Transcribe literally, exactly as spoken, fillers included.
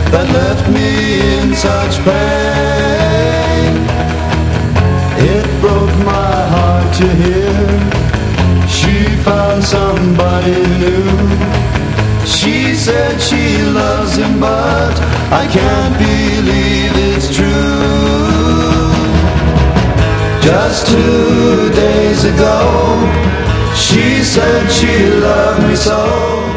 that left me in such pain. It broke my heart to hear she found somebody new. She said she loves him, but I can't believe it's true. Just two days ago, she said she loved me so.